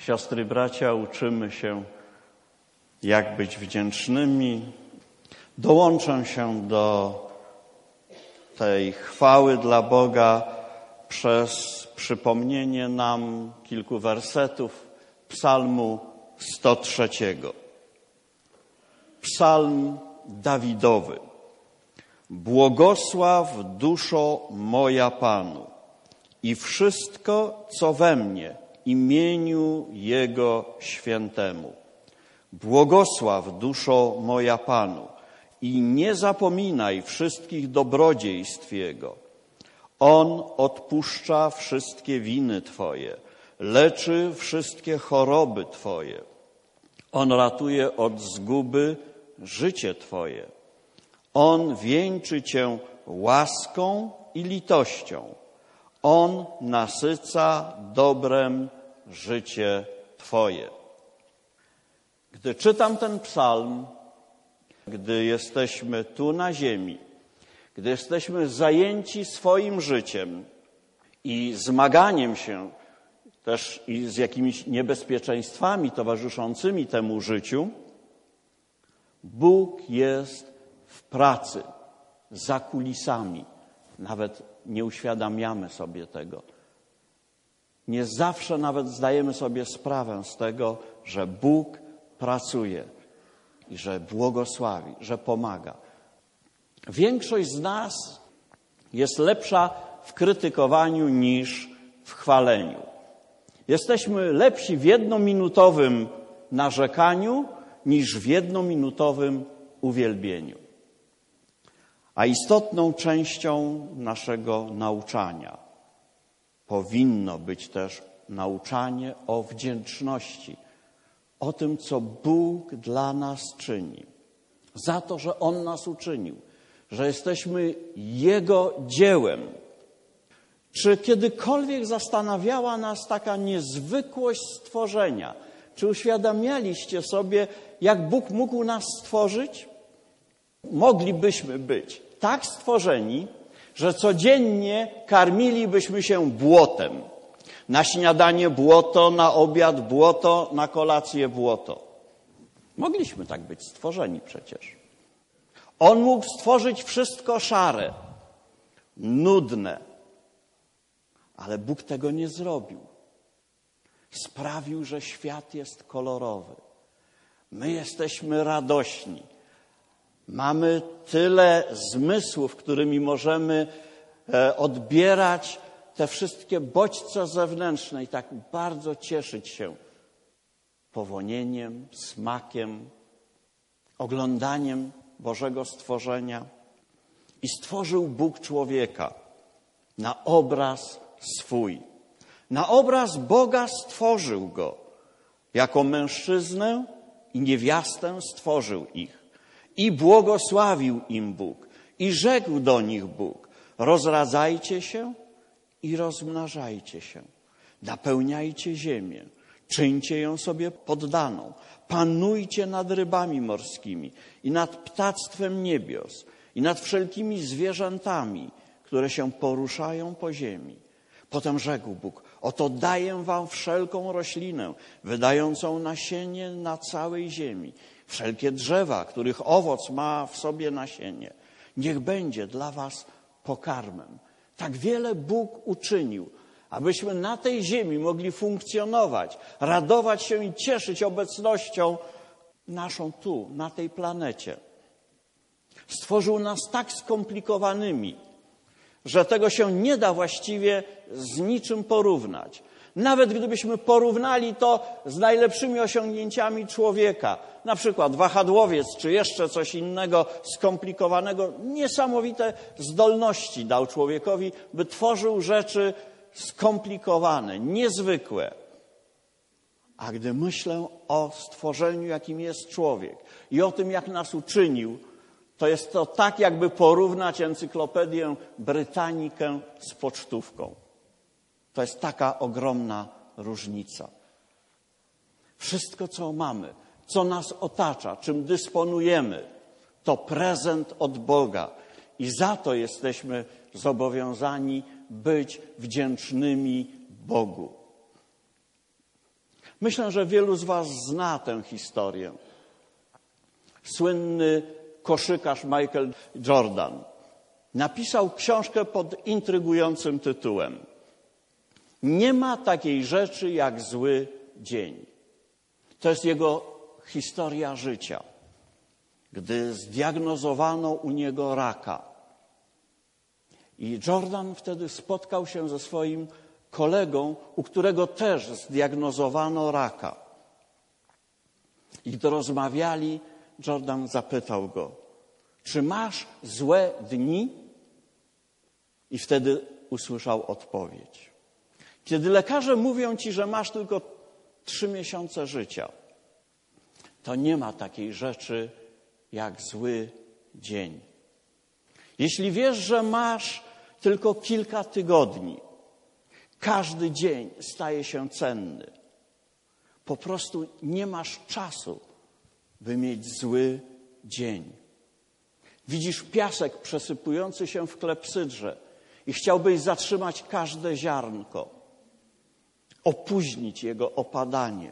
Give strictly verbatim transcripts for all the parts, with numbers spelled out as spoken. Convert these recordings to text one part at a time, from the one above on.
Siostry, bracia, uczymy się, jak być wdzięcznymi. Dołączę się do tej chwały dla Boga przez przypomnienie nam kilku wersetów Psalmu sto trzeciego. Psalm Dawidowy. Błogosław duszo moja Panu i wszystko, co we mnie, imieniu Jego świętemu. Błogosław duszo moja Panu i nie zapominaj wszystkich dobrodziejstw Jego. On odpuszcza wszystkie winy Twoje, leczy wszystkie choroby Twoje. On ratuje od zguby życie Twoje. On wieńczy Cię łaską i litością. On nasyca dobrem życie Twoje. Gdy czytam ten psalm, gdy jesteśmy tu na ziemi, gdy jesteśmy zajęci swoim życiem i zmaganiem się też i z jakimiś niebezpieczeństwami towarzyszącymi temu życiu, Bóg jest w pracy, za kulisami. Nawet nie uświadamiamy sobie tego. Nie zawsze nawet zdajemy sobie sprawę z tego, że Bóg pracuje i że błogosławi, że pomaga. Większość z nas jest lepsza w krytykowaniu niż w chwaleniu. Jesteśmy lepsi w jednominutowym narzekaniu niż w jednominutowym uwielbieniu. A istotną częścią naszego nauczania powinno być też nauczanie o wdzięczności, o tym, co Bóg dla nas czyni, za to, że On nas uczynił, że jesteśmy Jego dziełem. Czy kiedykolwiek zastanawiała nas taka niezwykłość stworzenia? Czy uświadamialiście sobie, jak Bóg mógł nas stworzyć? Moglibyśmy być tak stworzeni, że codziennie karmilibyśmy się błotem. Na śniadanie błoto, na obiad błoto, na kolację błoto. Mogliśmy tak być stworzeni przecież. On mógł stworzyć wszystko szare, nudne, ale Bóg tego nie zrobił. Sprawił, że świat jest kolorowy. My jesteśmy radośni. Mamy tyle zmysłów, którymi możemy odbierać te wszystkie bodźce zewnętrzne i tak bardzo cieszyć się powonieniem, smakiem, oglądaniem Bożego stworzenia. I stworzył Bóg człowieka na obraz swój. Na obraz Boga stworzył go. Jako mężczyznę i niewiastę stworzył ich. I błogosławił im Bóg. I rzekł do nich Bóg: rozradzajcie się i rozmnażajcie się. Napełniajcie ziemię. Czyńcie ją sobie poddaną. Panujcie nad rybami morskimi i nad ptactwem niebios i nad wszelkimi zwierzętami, które się poruszają po ziemi. Potem rzekł Bóg: oto daję wam wszelką roślinę, wydającą nasienie na całej ziemi. Wszelkie drzewa, których owoc ma w sobie nasienie. Niech będzie dla was pokarmem. Tak wiele Bóg uczynił, abyśmy na tej ziemi mogli funkcjonować, radować się i cieszyć obecnością naszą tu, na tej planecie. Stworzył nas tak skomplikowanymi, że tego się nie da właściwie z niczym porównać. Nawet gdybyśmy porównali to z najlepszymi osiągnięciami człowieka, na przykład wahadłowiec czy jeszcze coś innego skomplikowanego, niesamowite zdolności dał człowiekowi, by tworzył rzeczy skomplikowane, niezwykłe. A gdy myślę o stworzeniu, jakim jest człowiek i o tym, jak nas uczynił, to jest to tak, jakby porównać encyklopedię Brytanikę z pocztówką. To jest taka ogromna różnica. Wszystko, co mamy, co nas otacza, czym dysponujemy, to prezent od Boga. I za to jesteśmy zobowiązani być wdzięcznymi Bogu. Myślę, że wielu z was zna tę historię. Słynny koszykarz Michael Jordan napisał książkę pod intrygującym tytułem „Nie ma takiej rzeczy jak zły dzień”. To jest jego historia życia, gdy zdiagnozowano u niego raka. I Jordan wtedy spotkał się ze swoim kolegą, u którego też zdiagnozowano raka. I gdy rozmawiali, Jordan zapytał go: czy masz złe dni? I wtedy usłyszał odpowiedź: kiedy lekarze mówią ci, że masz tylko trzy miesiące życia, to nie ma takiej rzeczy jak zły dzień. Jeśli wiesz, że masz tylko kilka tygodni, każdy dzień staje się cenny. Po prostu nie masz czasu, by mieć zły dzień. Widzisz piasek przesypujący się w klepsydrze i chciałbyś zatrzymać każde ziarnko, opóźnić jego opadanie.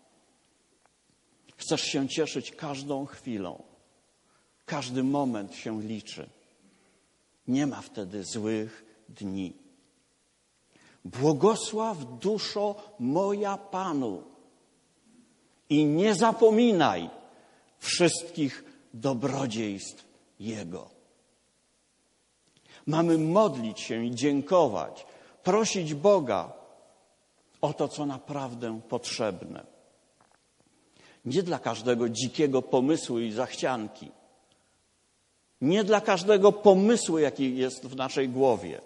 Chcesz się cieszyć każdą chwilą. Każdy moment się liczy. Nie ma wtedy złych dni. Błogosław duszo moja Panu i nie zapominaj wszystkich dobrodziejstw Jego. Mamy modlić się i dziękować, prosić Boga o to, co naprawdę potrzebne. Nie dla każdego dzikiego pomysłu i zachcianki. Nie dla każdego pomysłu, jaki jest w naszej głowie.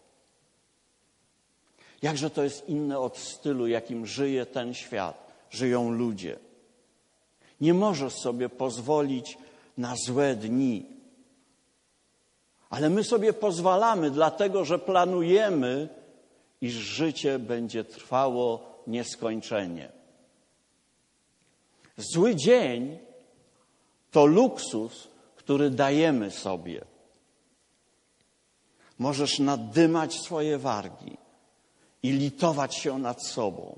Jakże to jest inne od stylu, jakim żyje ten świat, żyją ludzie. Nie możesz sobie pozwolić na złe dni. Ale my sobie pozwalamy, dlatego że planujemy, iż życie będzie trwało nieskończenie. Zły dzień to luksus, który dajemy sobie. Możesz naddymać swoje wargi i litować się nad sobą.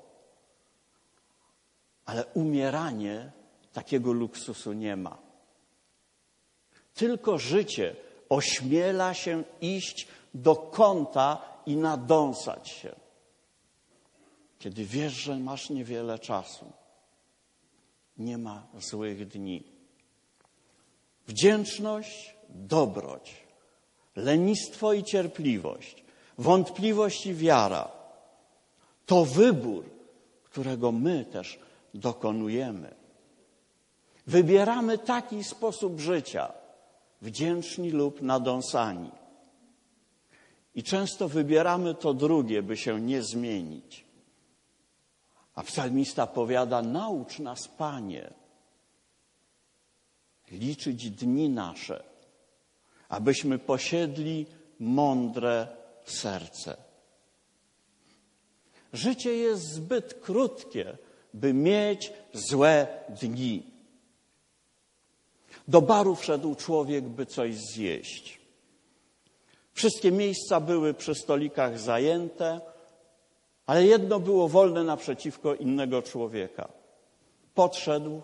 Ale umieranie takiego luksusu nie ma. Tylko życie ośmiela się iść do kąta i nadąsać się. Kiedy wiesz, że masz niewiele czasu, nie ma złych dni. Wdzięczność, dobroć, lenistwo i cierpliwość, wątpliwość i wiara to wybór, którego my też dokonujemy. Wybieramy taki sposób życia, wdzięczni lub nadąsani. I często wybieramy to drugie, by się nie zmienić. A psalmista powiada: naucz nas, Panie, liczyć dni nasze, abyśmy posiedli mądre serce. Życie jest zbyt krótkie, by mieć złe dni. Do baru wszedł człowiek, by coś zjeść. Wszystkie miejsca były przy stolikach zajęte, ale jedno było wolne naprzeciwko innego człowieka. Podszedł,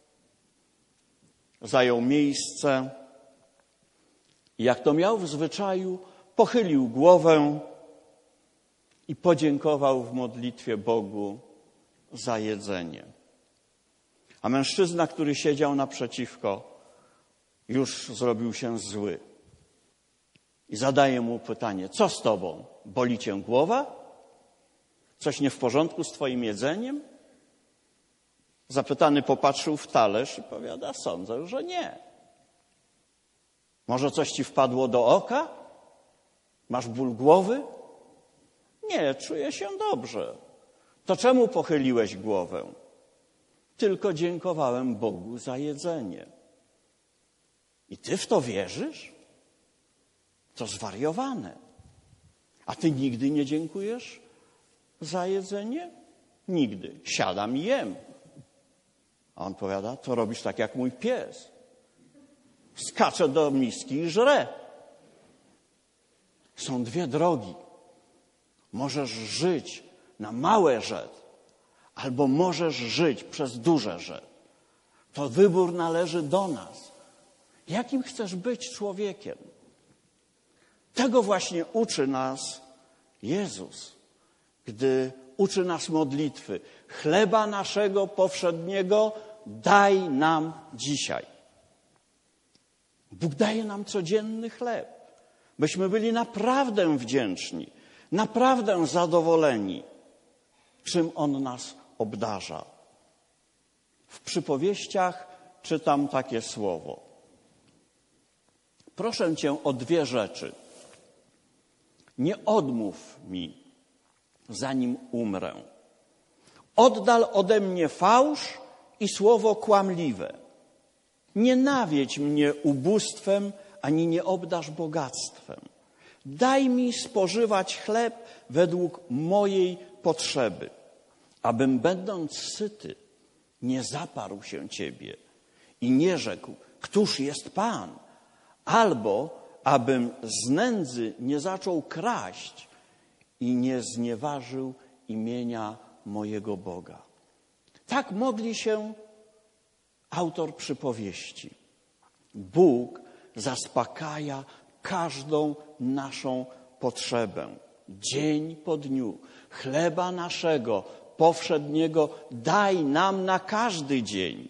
zajął miejsce i jak to miał w zwyczaju, pochylił głowę i podziękował w modlitwie Bogu za jedzenie. A mężczyzna, który siedział naprzeciwko, już zrobił się zły. I zadaje mu pytanie: co z tobą? Boli cię głowa? Coś nie w porządku z twoim jedzeniem? Zapytany popatrzył w talerz i powiada: sądzę, że nie. Może coś ci wpadło do oka? Masz ból głowy? Nie, czuję się dobrze. To czemu pochyliłeś głowę? Tylko dziękowałem Bogu za jedzenie. I ty w to wierzysz? To zwariowane. A ty nigdy nie dziękujesz za jedzenie? Nigdy. Siadam i jem. A on powiada: to robisz tak jak mój pies. Skacze do miski i żre. Są dwie drogi. Możesz żyć na małe rzeczy, albo możesz żyć przez duże że. To wybór należy do nas. Jakim chcesz być człowiekiem? Tego właśnie uczy nas Jezus, gdy uczy nas modlitwy. Chleba naszego powszedniego daj nam dzisiaj. Bóg daje nam codzienny chleb, byśmy byli naprawdę wdzięczni, naprawdę zadowoleni, czym On nas obdarza. W przypowieściach czytam takie słowo. Proszę Cię o dwie rzeczy. Nie odmów mi, zanim umrę. Oddal ode mnie fałsz i słowo kłamliwe. Nie nawiedź mnie ubóstwem, ani nie obdarz bogactwem. Daj mi spożywać chleb według mojej potrzeby, abym będąc syty nie zaparł się Ciebie i nie rzekł, któż jest Pan, albo abym z nędzy nie zaczął kraść i nie znieważył imienia mojego Boga. Tak modli się autor przypowieści. Bóg zaspokaja każdą naszą potrzebę. Dzień po dniu. Chleba naszego powszedniego daj nam na każdy dzień.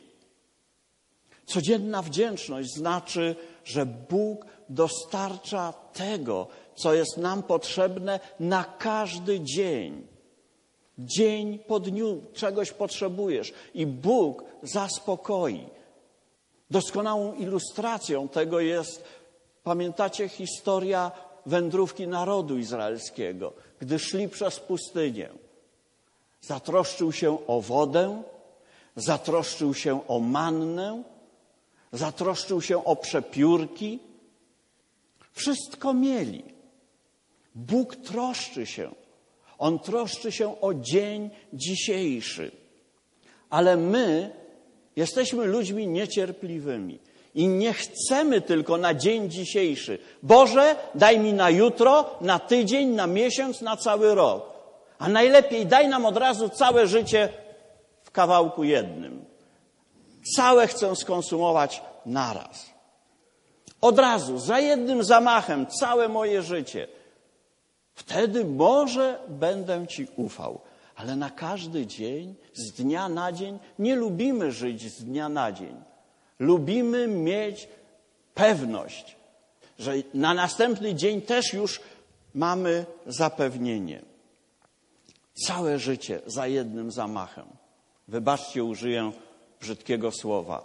Codzienna wdzięczność znaczy, że Bóg dostarcza tego, co jest nam potrzebne na każdy dzień. Dzień po dniu czegoś potrzebujesz i Bóg zaspokoi. Doskonałą ilustracją tego jest, pamiętacie, historia wędrówki narodu izraelskiego, gdy szli przez pustynię. Zatroszczył się o wodę, zatroszczył się o mannę, zatroszczył się o przepiórki. Wszystko mieli. Bóg troszczy się. On troszczy się o dzień dzisiejszy. Ale my jesteśmy ludźmi niecierpliwymi i nie chcemy tylko na dzień dzisiejszy. Boże, daj mi na jutro, na tydzień, na miesiąc, na cały rok. A najlepiej daj nam od razu całe życie w kawałku jednym. Całe chcę skonsumować naraz. Od razu, za jednym zamachem, całe moje życie. Wtedy może będę Ci ufał. Ale na każdy dzień, z dnia na dzień, nie lubimy żyć z dnia na dzień. Lubimy mieć pewność, że na następny dzień też już mamy zapewnienie. Całe życie za jednym zamachem. Wybaczcie, użyję brzydkiego słowa.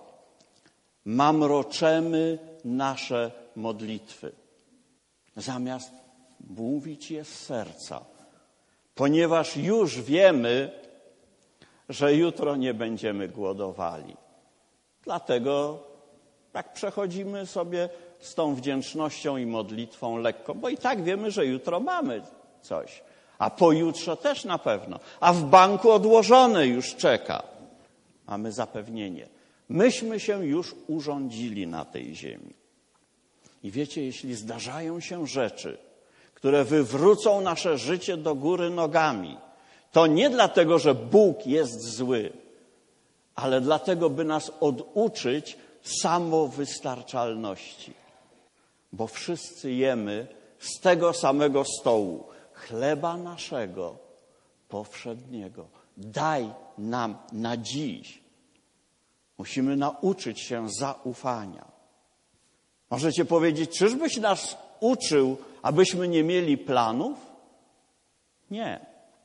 Mamroczemy nasze modlitwy, zamiast mówić je z serca, ponieważ już wiemy, że jutro nie będziemy głodowali. Dlatego tak przechodzimy sobie z tą wdzięcznością i modlitwą lekko, bo i tak wiemy, że jutro mamy coś, a pojutrze też na pewno, a w banku odłożone już czeka. Mamy zapewnienie. Myśmy się już urządzili na tej ziemi. I wiecie, jeśli zdarzają się rzeczy, które wywrócą nasze życie do góry nogami, to nie dlatego, że Bóg jest zły, ale dlatego, by nas oduczyć samowystarczalności. Bo wszyscy jemy z tego samego stołu chleba naszego powszedniego. Daj nam na dziś. Musimy nauczyć się zaufania. Możecie powiedzieć, czyżbyś nas uczył, abyśmy nie mieli planów? Nie.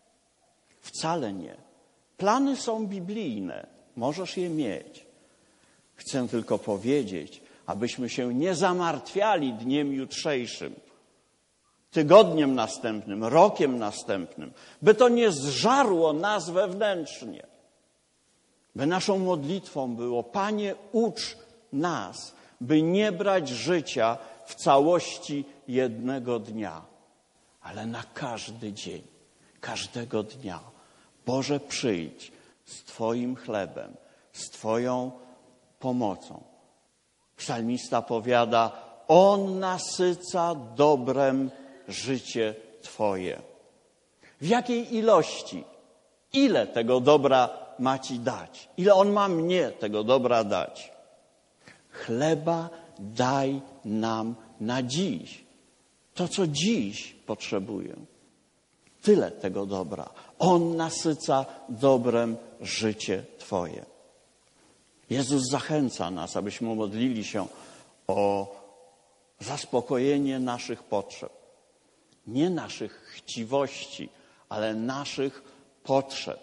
Wcale nie. Plany są biblijne. Możesz je mieć. Chcę tylko powiedzieć, abyśmy się nie zamartwiali dniem jutrzejszym, tygodniem następnym, rokiem następnym, by to nie zżarło nas wewnętrznie. By naszą modlitwą było, Panie, ucz nas, by nie brać życia w całości jednego dnia, ale na każdy dzień, każdego dnia. Boże, przyjdź z Twoim chlebem, z Twoją pomocą. Psalmista powiada, On nasyca dobrem życie Twoje. W jakiej ilości? Ile tego dobra ma ci dać? Ile On ma mnie tego dobra dać? Chleba daj nam na dziś. To, co dziś potrzebuję. Tyle tego dobra. On nasyca dobrem życie Twoje. Jezus zachęca nas, abyśmy modlili się o zaspokojenie naszych potrzeb. Nie naszych chciwości, ale naszych potrzeb.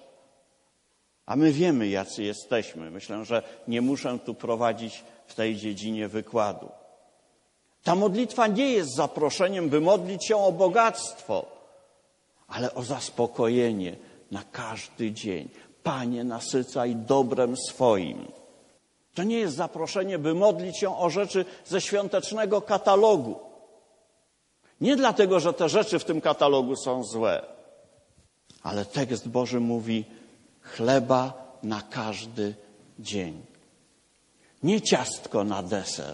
A my wiemy, jacy jesteśmy. Myślę, że nie muszę tu prowadzić w tej dziedzinie wykładu. Ta modlitwa nie jest zaproszeniem, by modlić się o bogactwo, ale o zaspokojenie na każdy dzień. Panie, nasycaj dobrem swoim. To nie jest zaproszenie, by modlić się o rzeczy ze świątecznego katalogu. Nie dlatego, że te rzeczy w tym katalogu są złe, ale tekst Boży mówi chleba na każdy dzień. Nie ciastko na deser.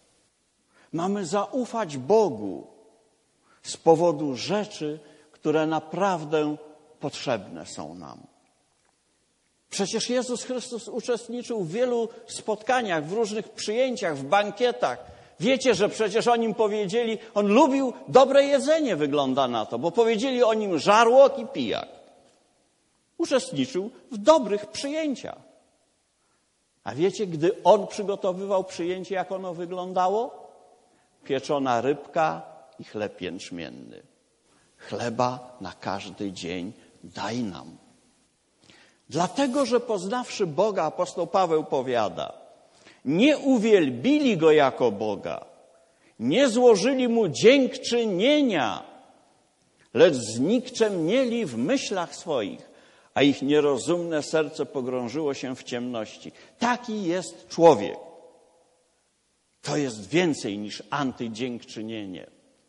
Mamy zaufać Bogu z powodu rzeczy, które naprawdę potrzebne są nam. Przecież Jezus Chrystus uczestniczył w wielu spotkaniach, w różnych przyjęciach, w bankietach. Wiecie, że przecież o Nim powiedzieli, On lubił dobre jedzenie, wygląda na to, bo powiedzieli o Nim żarłok i pijak. Uczestniczył w dobrych przyjęciach. A wiecie, gdy On przygotowywał przyjęcie, jak ono wyglądało? Pieczona rybka i chleb jęczmienny. Chleba na każdy dzień daj nam. Dlatego, że poznawszy Boga, apostoł Paweł powiada, nie uwielbili Go jako Boga, nie złożyli Mu dziękczynienia, lecz znikczemnieli w myślach swoich, a ich nierozumne serce pogrążyło się w ciemności. Taki jest człowiek. To jest więcej niż antydziękczynienie.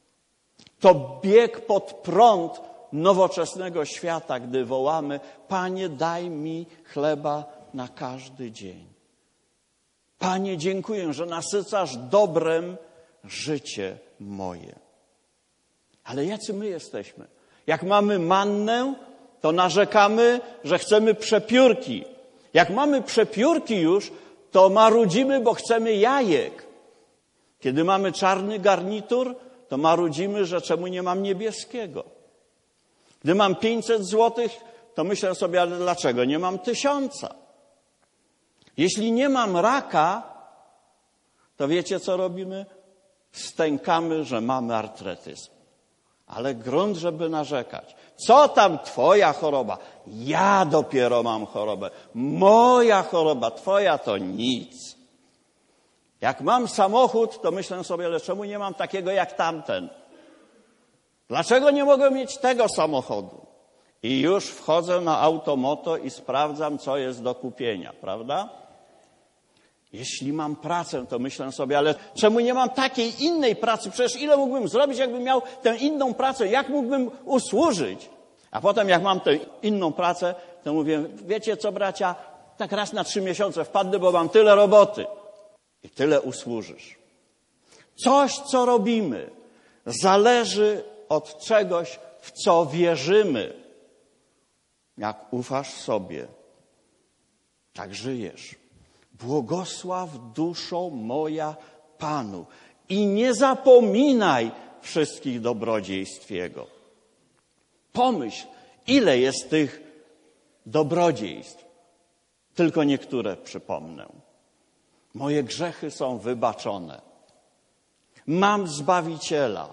To bieg pod prąd nowoczesnego świata, gdy wołamy, Panie, daj mi chleba na każdy dzień. Panie, dziękuję, że nasycasz dobrem życie moje. Ale jacy my jesteśmy? Jak mamy mannę, to narzekamy, że chcemy przepiórki. Jak mamy przepiórki już, to marudzimy, bo chcemy jajek. Kiedy mamy czarny garnitur, to marudzimy, że czemu nie mam niebieskiego. Gdy mam pięćset złotych, to myślę sobie, ale dlaczego nie mam tysiąca? Jeśli nie mam raka, to wiecie, co robimy? Stękamy, że mamy artretyzm. Ale grunt, żeby narzekać. Co tam twoja choroba? Ja dopiero mam chorobę. Moja choroba, twoja to nic. Jak mam samochód, to myślę sobie, ale czemu nie mam takiego jak tamten? Dlaczego nie mogę mieć tego samochodu? I już wchodzę na Automoto i sprawdzam, co jest do kupienia, prawda? Jeśli mam pracę, to myślę sobie, ale czemu nie mam takiej innej pracy? Przecież ile mógłbym zrobić, jakbym miał tę inną pracę? Jak mógłbym usłużyć? A potem jak mam tę inną pracę, to mówię, wiecie co, bracia, tak raz na trzy miesiące wpadnę, bo mam tyle roboty. I tyle usłużysz. Coś, co robimy, zależy od czegoś, w co wierzymy. Jak ufasz sobie, tak żyjesz. Błogosław duszo moja Panu i nie zapominaj wszystkich dobrodziejstw Jego. Pomyśl, ile jest tych dobrodziejstw. Tylko niektóre przypomnę. Moje grzechy są wybaczone. Mam Zbawiciela.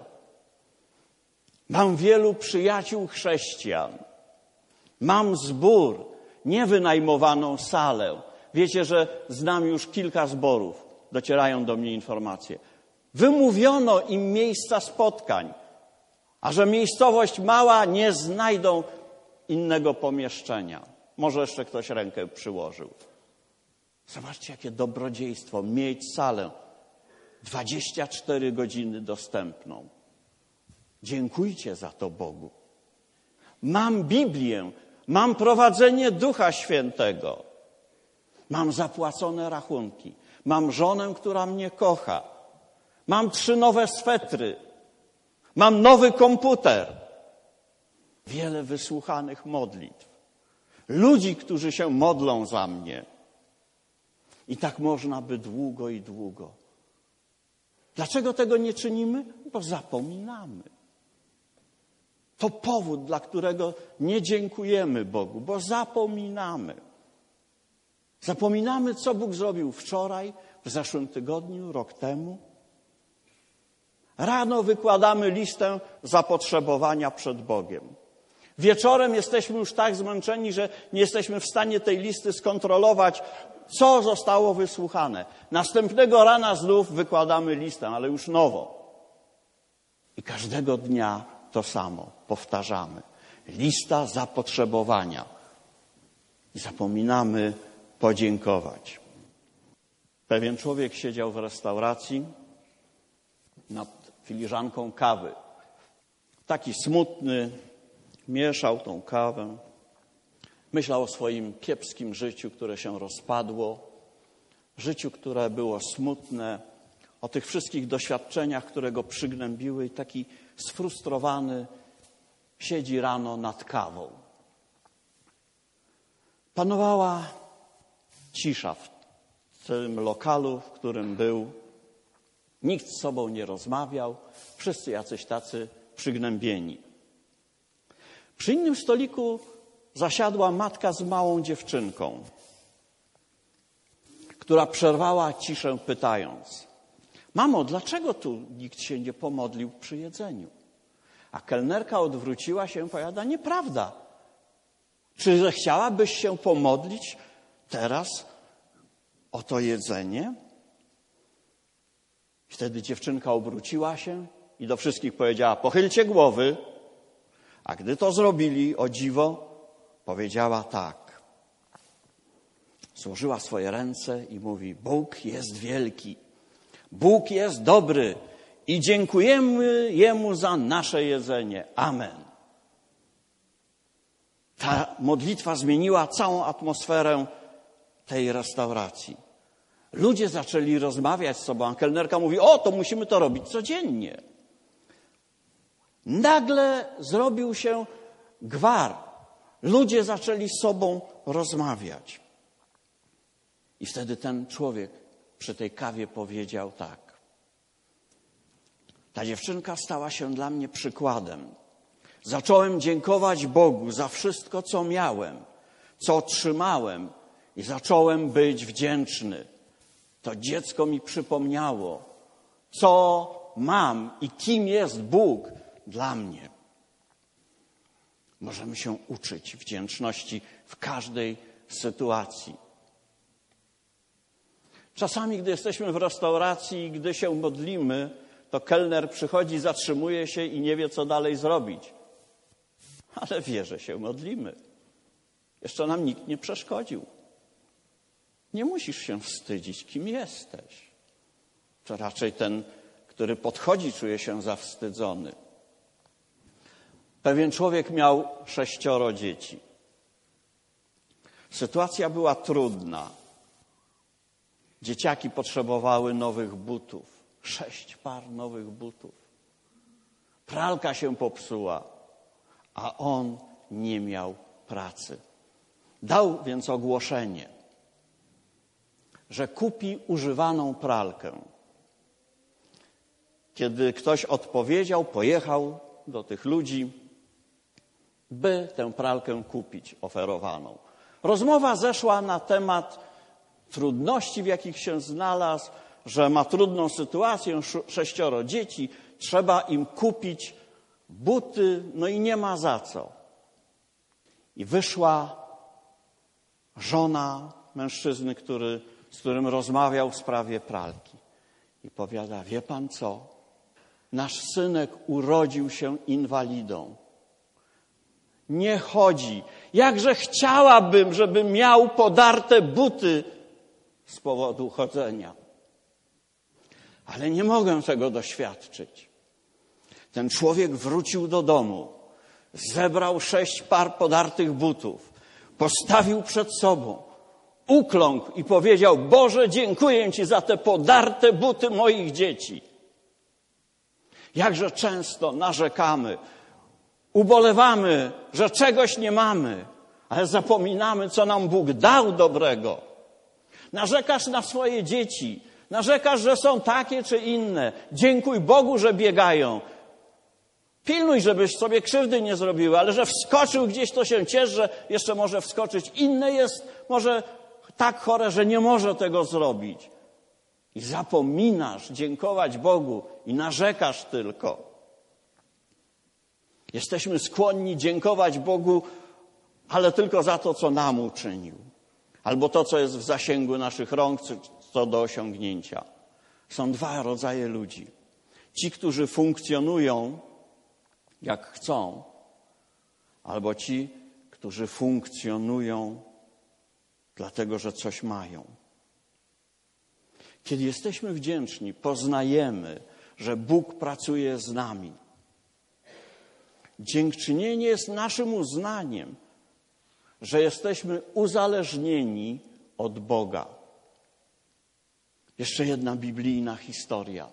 Mam wielu przyjaciół chrześcijan. Mam zbór, niewynajmowaną salę. Wiecie, że znam już kilka zborów. Docierają do mnie informacje. Wymówiono im miejsca spotkań, a że miejscowość mała, nie znajdą innego pomieszczenia. Może jeszcze ktoś rękę przyłożył. Zobaczcie, jakie dobrodziejstwo mieć salę dwadzieścia cztery godziny dostępną. Dziękujcie za to Bogu. Mam Biblię, mam prowadzenie Ducha Świętego, mam zapłacone rachunki, mam żonę, która mnie kocha, mam trzy nowe swetry, mam nowy komputer, wiele wysłuchanych modlitw. ludzi, którzy się modlą za mnie. I tak można by długo i długo. Dlaczego tego nie czynimy? Bo zapominamy. To powód, dla którego nie dziękujemy Bogu, bo zapominamy. Zapominamy, co Bóg zrobił wczoraj, w zeszłym tygodniu, rok temu. Rano wykładamy listę zapotrzebowania przed Bogiem. Wieczorem jesteśmy już tak zmęczeni, że nie jesteśmy w stanie tej listy skontrolować, co zostało wysłuchane. Następnego rana znów wykładamy listę, ale już nowo. I każdego dnia to samo powtarzamy. Lista zapotrzebowania. I zapominamy podziękować. Pewien człowiek siedział w restauracji nad filiżanką kawy. Taki smutny, mieszał tą kawę. Myślał o swoim kiepskim życiu, które się rozpadło. Życiu, które było smutne. O tych wszystkich doświadczeniach, które go przygnębiły. I taki sfrustrowany siedzi rano nad kawą. Panowała cisza w tym lokalu, w którym był. Nikt z sobą nie rozmawiał. Wszyscy jacyś tacy przygnębieni. Przy innym stoliku zasiadła matka z małą dziewczynką, która przerwała ciszę pytając: mamo, dlaczego tu nikt się nie pomodlił przy jedzeniu? A kelnerka odwróciła się i powiada: nieprawda. Czy chciałabyś się pomodlić teraz o to jedzenie? Wtedy dziewczynka obróciła się i do wszystkich powiedziała: pochylcie głowy. A gdy to zrobili, o dziwo, powiedziała tak. Złożyła swoje ręce i mówi: Bóg jest wielki, Bóg jest dobry i dziękujemy Jemu za nasze jedzenie. Amen. Ta modlitwa zmieniła całą atmosferę tej restauracji. Ludzie zaczęli rozmawiać z sobą, a kelnerka mówi: o, to musimy to robić codziennie. Nagle zrobił się gwar. Ludzie zaczęli z sobą rozmawiać. I wtedy ten człowiek przy tej kawie powiedział tak: ta dziewczynka stała się dla mnie przykładem. Zacząłem dziękować Bogu za wszystko, co miałem, co otrzymałem i zacząłem być wdzięczny. To dziecko mi przypomniało, co mam i kim jest Bóg dla mnie. Możemy się uczyć wdzięczności w każdej sytuacji. Czasami, gdy jesteśmy w restauracji i gdy się modlimy, to kelner przychodzi, zatrzymuje się i nie wie, co dalej zrobić. Ale wie, że się modlimy. Jeszcze nam nikt nie przeszkodził. Nie musisz się wstydzić, kim jesteś. To raczej ten, który podchodzi, czuje się zawstydzony. Pewien człowiek miał sześcioro dzieci. Sytuacja była trudna. Dzieciaki potrzebowały nowych butów. Sześć par nowych butów. Pralka się popsuła, a on nie miał pracy. Dał więc ogłoszenie, że kupi używaną pralkę. Kiedy ktoś odpowiedział, pojechał do tych ludzi, by tę pralkę kupić oferowaną. Rozmowa zeszła na temat trudności, w jakich się znalazł, że ma trudną sytuację, sześcioro dzieci, trzeba im kupić buty, no i nie ma za co. I wyszła żona mężczyzny, który, z którym rozmawiał w sprawie pralki. I powiada: wie pan co? Nasz synek urodził się inwalidą. Nie chodzi. Jakże chciałabym, żeby miał podarte buty z powodu chodzenia. Ale nie mogę tego doświadczyć. Ten człowiek wrócił do domu, zebrał sześć par podartych butów, postawił przed sobą, ukląkł i powiedział: Boże, dziękuję Ci za te podarte buty moich dzieci. Jakże często narzekamy, ubolewamy, że czegoś nie mamy, Ale zapominamy, co nam Bóg dał dobrego. Narzekasz na swoje dzieci. Narzekasz, że są takie czy inne. Dziękuj Bogu, że biegają. Pilnuj, żebyś sobie krzywdy nie zrobiły, ale że wskoczył gdzieś, to się ciesz, że jeszcze może wskoczyć. Inne jest może tak chore, że nie może tego zrobić. I zapominasz dziękować Bogu i narzekasz tylko. Jesteśmy skłonni dziękować Bogu, ale tylko za to, co nam uczynił. Albo to, co jest w zasięgu naszych rąk, co do osiągnięcia. Są dwa rodzaje ludzi. Ci, którzy funkcjonują jak chcą, albo ci, którzy funkcjonują dlatego, że coś mają. Kiedy jesteśmy wdzięczni, poznajemy, że Bóg pracuje z nami. Dziękczynienie jest naszym uznaniem, że jesteśmy uzależnieni od Boga. Jeszcze jedna biblijna historia.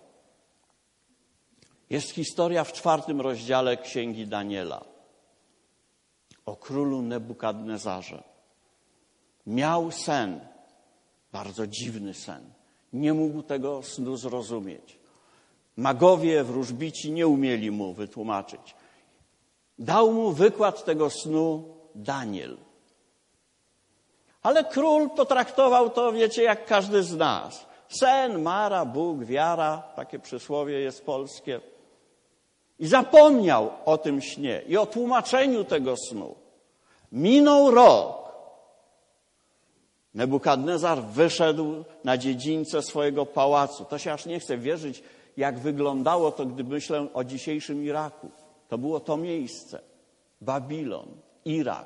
Jest historia w czwartym rozdziale Księgi Daniela o królu Nebukadnezarze. Miał sen, bardzo dziwny sen. Nie mógł tego snu zrozumieć. Magowie, wróżbici nie umieli mu wytłumaczyć. Dał mu wykład tego snu Daniel. Ale król potraktował to, wiecie, jak każdy z nas. Sen, mara, Bóg, wiara, takie przysłowie jest polskie. I zapomniał o tym śnie i o tłumaczeniu tego snu. Minął rok. Nebukadnezar wyszedł na dziedzińce swojego pałacu. To się aż nie chce wierzyć, jak wyglądało to, gdy myślę o dzisiejszym Iraku. To było to miejsce. Babilon, Irak.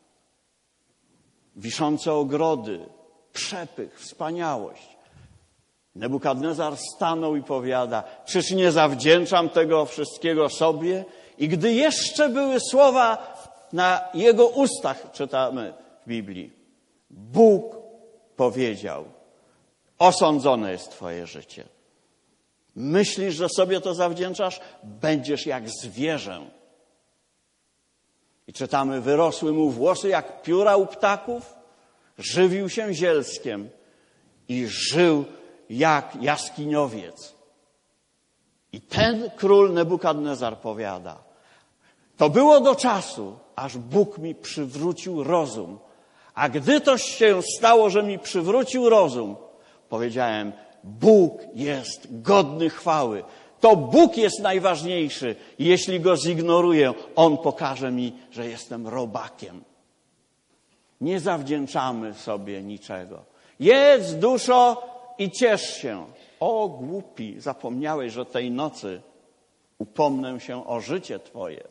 Wiszące ogrody, przepych, wspaniałość. Nebukadnezar stanął i powiada, czyż nie zawdzięczam tego wszystkiego sobie? I gdy jeszcze były słowa na jego ustach, czytamy w Biblii, Bóg powiedział, osądzone jest twoje życie. Myślisz, że sobie to zawdzięczasz? Będziesz jak zwierzę. I czytamy, wyrosły mu włosy jak pióra u ptaków, żywił się zielskiem i żył jak jaskiniowiec. I ten król Nebukadnezar powiada, to było do czasu, aż Bóg mi przywrócił rozum. A gdy to się stało, że mi przywrócił rozum, powiedziałem, Bóg jest godny chwały. To Bóg jest najważniejszy. I jeśli Go zignoruję, On pokaże mi, że jestem robakiem. Nie zawdzięczamy sobie niczego. Jedz, duszo, i ciesz się. O głupi, zapomniałeś, że tej nocy upomnę się o życie Twoje.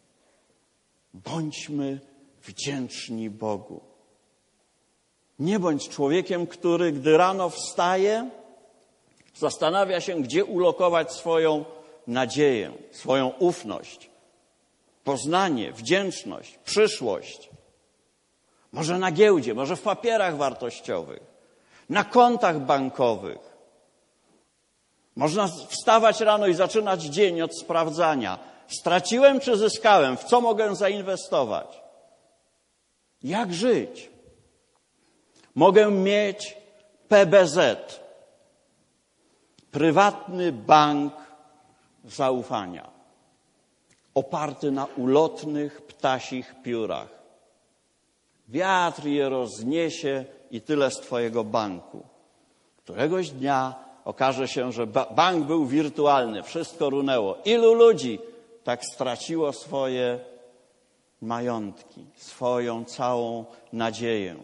Bądźmy wdzięczni Bogu. Nie bądź człowiekiem, który gdy rano wstaje, zastanawia się, gdzie ulokować swoją nadzieję, swoją ufność, poznanie, wdzięczność, przyszłość. Może na giełdzie, może w papierach wartościowych, na kontach bankowych. Można wstawać rano i zaczynać dzień od sprawdzania. Straciłem czy zyskałem? W co mogę zainwestować? Jak żyć? Mogę mieć P B Z, prywatny bank zaufania, oparty na ulotnych ptasich piórach. Wiatr je rozniesie i tyle z twojego banku. Któregoś dnia okaże się, że bank był wirtualny, wszystko runęło. Ilu ludzi tak straciło swoje majątki, swoją całą nadzieję.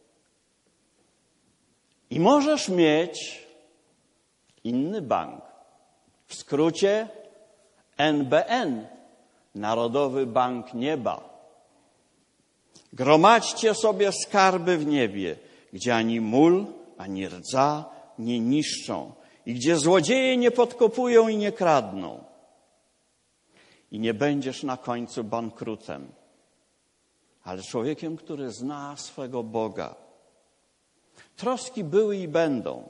I możesz mieć inny bank. W skrócie N B N, Narodowy Bank Nieba. Gromadźcie sobie skarby w niebie, gdzie ani mól, ani rdza nie niszczą i gdzie złodzieje nie podkopują i nie kradną. I nie będziesz na końcu bankrutem, ale człowiekiem, który zna swego Boga. Troski były i będą,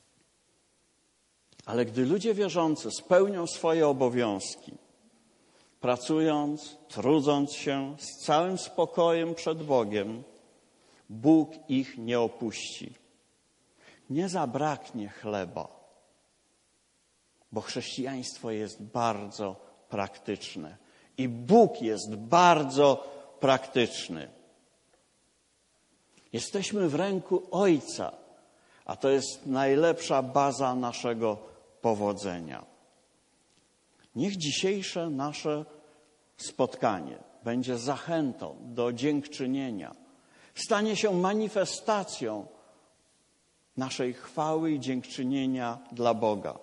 ale gdy ludzie wierzący spełnią swoje obowiązki, pracując, trudząc się z całym spokojem przed Bogiem, Bóg ich nie opuści. Nie zabraknie chleba, bo chrześcijaństwo jest bardzo praktyczne i Bóg jest bardzo praktyczny. Jesteśmy w ręku Ojca, a to jest najlepsza baza naszego powodzenia. Niech dzisiejsze nasze spotkanie będzie zachętą do dziękczynienia, stanie się manifestacją naszej chwały i dziękczynienia dla Boga.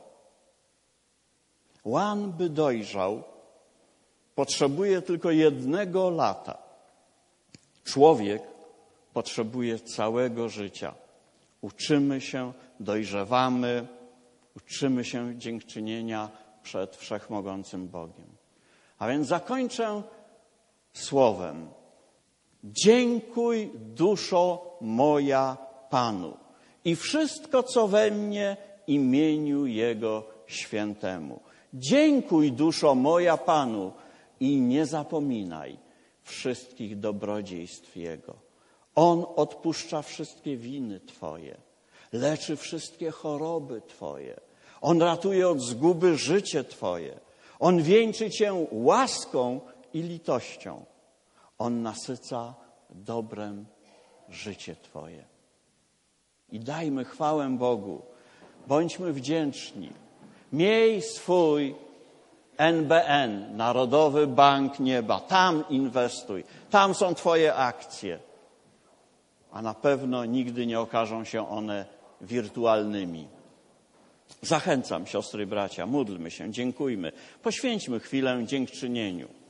Łan, by dojrzał, potrzebuje tylko jednego lata. Człowiek potrzebuje całego życia. Uczymy się, dojrzewamy, uczymy się dziękczynienia przed Wszechmogącym Bogiem. A więc zakończę słowem: dziękuj, duszo moja, Panu i wszystko, co we mnie, imieniu Jego świętemu. Dziękuj, duszo moja, Panu i nie zapominaj wszystkich dobrodziejstw Jego. On odpuszcza wszystkie winy Twoje, leczy wszystkie choroby Twoje. On ratuje od zguby życie Twoje. On wieńczy Cię łaską i litością. On nasyca dobrem życie Twoje. I dajmy chwałę Bogu. Bądźmy wdzięczni. Miej swój N B N, Narodowy Bank Nieba. Tam inwestuj. Tam są Twoje akcje. A na pewno nigdy nie okażą się one wirtualnymi. Zachęcam, siostry i bracia, módlmy się, dziękujmy. Poświęćmy chwilę dziękczynieniu.